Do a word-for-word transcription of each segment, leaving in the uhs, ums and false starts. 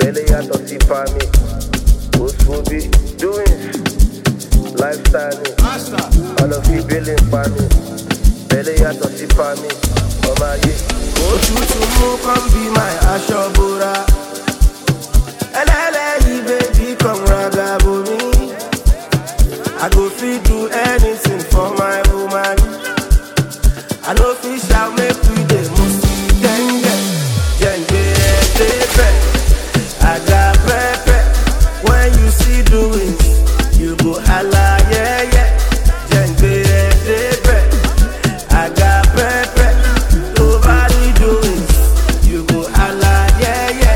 Bẹ́lẹ̀ yàtọ̀ sí fami. Oṣubi doings. Lifestyle ni. Ọlọ́fi billing pa mi. Bẹ́lẹ̀ yàtọ̀ sí fami. Ọmọ ayé. Òtútù mú come be my aṣọ bora. Ẹlẹ́lẹ́yìí baby come ragabo mi. I go fit do anything for my woman. I no fit shout make we dey move. Genge, genge, pepe. I got pepe. When you see doings, you go holla, yeah, yeah. Genge, pepe. I got pepe. Nobody doings, you go holla, yeah, yeah.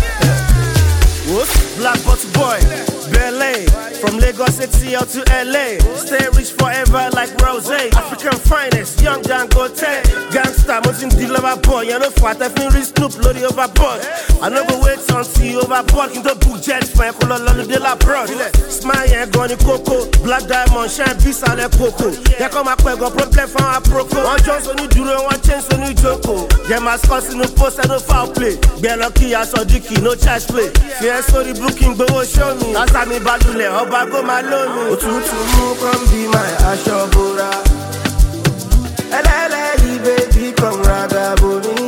What? Black Bottle Boy, Belay. From Lagos City out to L A. Stay rich forever like Rose. African finest, young Dangote. Gangsta, most in the lover boy. You know what? I've been rich Snoop, loaded overboard. I never wait until you overboard. In the book jet, fine, color, lolo de la broad. Smile, yeah, gone coco. Black diamond, shine, peace, and coco. Yeah, come up, go problem for a proco. One chance on you, duro, one chance on you, joko. Yeah, my scores in the post, and no foul play. Be lucky, I saw Dicky, no charge play. Fear, sorry, booking, go show me. As I me badule, Obago, my loan. Otutu mu come be my aṣọ bora. Ẹlẹ́lẹ́yìí baby come ragabo mi.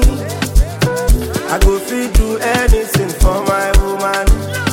I go fit do anything for my woman.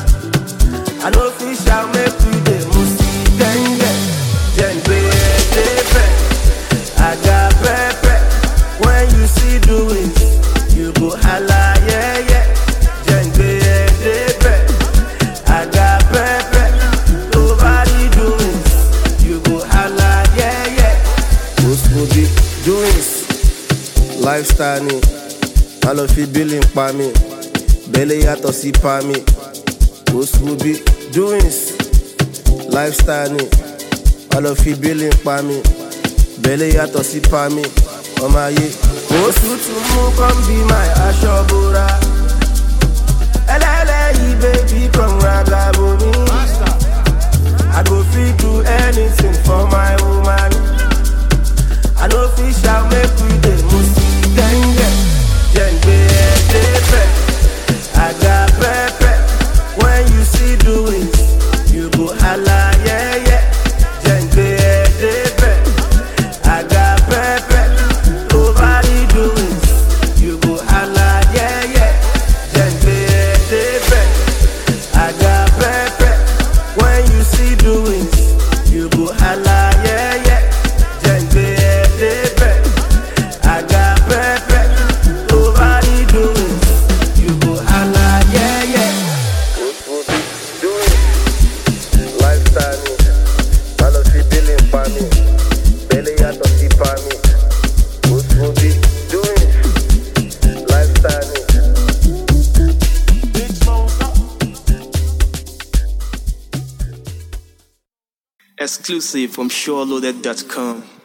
I no fit shout make we dey move. Genge, genge, pepe. I got pepe. When you see doings, you go holla, yeah, yeah. Genge, pepe. I got pepe. Nobody doings, you go holla, yeah, yeah. Oṣubi doings. Lifestyle ni. Ọlọ́fi billing pa mi. Bẹ́lẹ̀ yàtọ̀ sí pa mi. Oṣubi doings. Lifestyle ni. Ọlọ́fi billing pa mi. Bẹ́lẹ̀ yàtọ̀ sí pa mi. Ọmọ ayé. Òtútù mú come be my aṣọ bora. Ẹlẹ́lẹ́yìí baby come ragabo mi. I go fit do anything for my woman. I no fit shout make we dey move. Genge, genge, pepe. I got pepe. When you see doings, you go holla, yeah, yeah. Genge, pepe. I got pepe. Nobody doings, you go holla, yeah, yeah. Genge, pepe. I got pepe. When you see doings, you go holla, yeah, yeah. Genge, pepe. I got pepe. Nobody doings, you go holla, yeah, yeah. Oṣubi doings. Lifestyle ni. Ọlọ́fi billing pa mi. Bẹ́lẹ̀ yàtọ̀ sí pa mi. Oṣubi doings. Lifestyle ni. Exclusive from SureLoaded dot com.